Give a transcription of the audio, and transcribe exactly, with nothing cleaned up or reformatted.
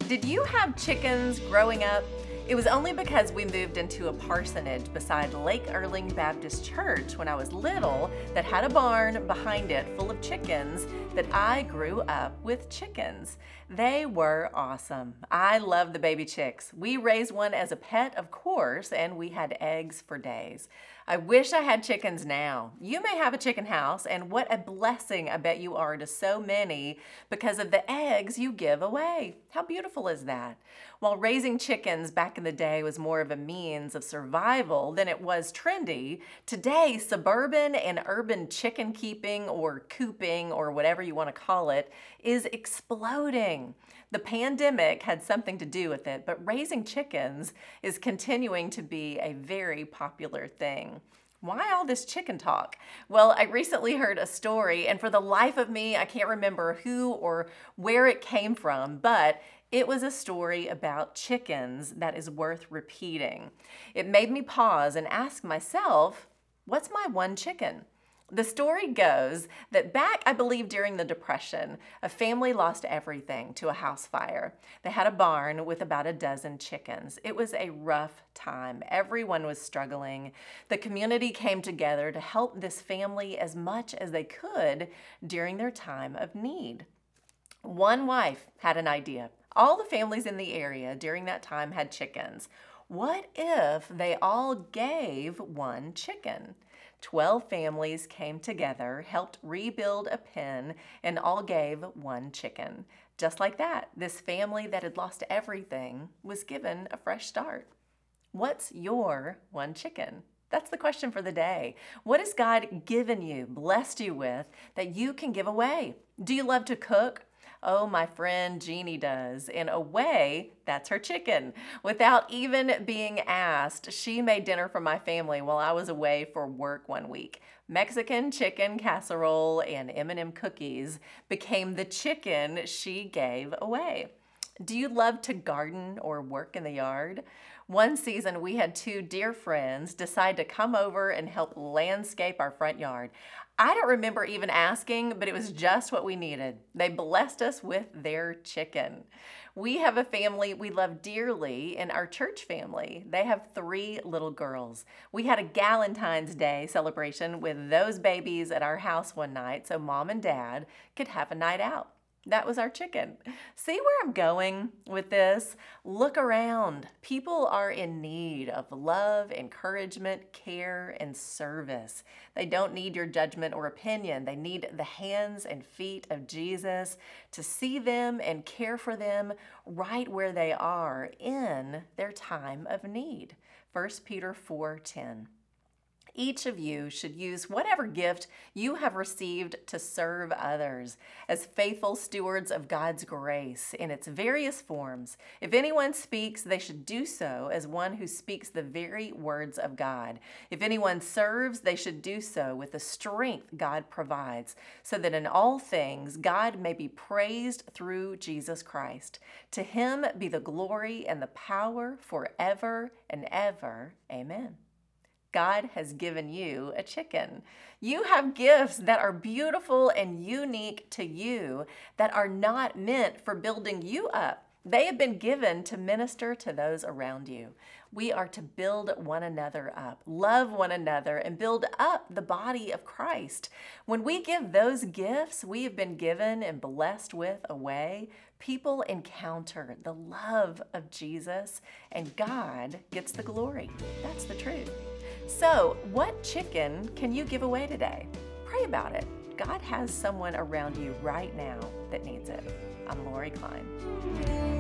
Did you have chickens growing up? It was only because we moved into a parsonage beside Lake Erling Baptist Church when I was little that had a barn behind it full of chickens that I grew up with chickens. They were awesome. I love the baby chicks. We raised one as a pet, of course, and we had eggs for days. I wish I had chickens now. You may have a chicken house, and what a blessing I bet you are to so many because of the eggs you give away. How beautiful is that? While raising chickens back in the day was more of a means of survival than it was trendy, today suburban and urban chicken keeping or cooping or whatever you want to call it is exploding. The pandemic had something to do with it, but raising chickens is continuing to be a very popular thing. Why all this chicken talk? Well, I recently heard a story, and for the life of me, I can't remember who or where it came from, but it was a story about chickens that is worth repeating. It made me pause and ask myself, what's my one chicken? The story goes that back, I believe, during the Depression, a family lost everything to a house fire. They had a barn with about a dozen chickens. It was a rough time. Everyone was struggling. The community came together to help this family as much as they could during their time of need. One wife had an idea. All the families in the area during that time had chickens. What if they all gave one chicken? Twelve families came together, helped rebuild a pen, and all gave one chicken. Just like that, this family that had lost everything was given a fresh start. What's your one chicken? That's the question for the day. What has God given you, blessed you with, that you can give away? Do you love to cook? Oh, my friend Jeannie does. In a way, that's her chicken. Without even being asked, she made dinner for my family while I was away for work one week. Mexican chicken casserole and M and M cookies became the chicken she gave away. Do you love to garden or work in the yard? One season, we had two dear friends decide to come over and help landscape our front yard. I don't remember even asking, but it was just what we needed. They blessed us with their chicken. We have a family we love dearly in our church family. They have three little girls. We had a Galentine's Day celebration with those babies at our house one night so mom and dad could have a night out. That was our chicken. See where I'm going with this? Look around. People are in need of love, encouragement, care, and service. They don't need your judgment or opinion. They need the hands and feet of Jesus to see them and care for them right where they are in their time of need. First Peter four ten. Each of you should use whatever gift you have received to serve others as faithful stewards of God's grace in its various forms. If anyone speaks, they should do so as one who speaks the very words of God. If anyone serves, they should do so with the strength God provides, so that in all things God may be praised through Jesus Christ. To him be the glory and the power forever and ever. Amen. God has given you a chicken. You have gifts that are beautiful and unique to you that are not meant for building you up. They have been given to minister to those around you. We are to build one another up, love one another, and build up the body of Christ. When we give those gifts we have been given and blessed with away, people encounter the love of Jesus, and God gets the glory. That's the truth. So, what chicken can you give away today? Pray about it. God has someone around you right now that needs it. I'm Lori Klein.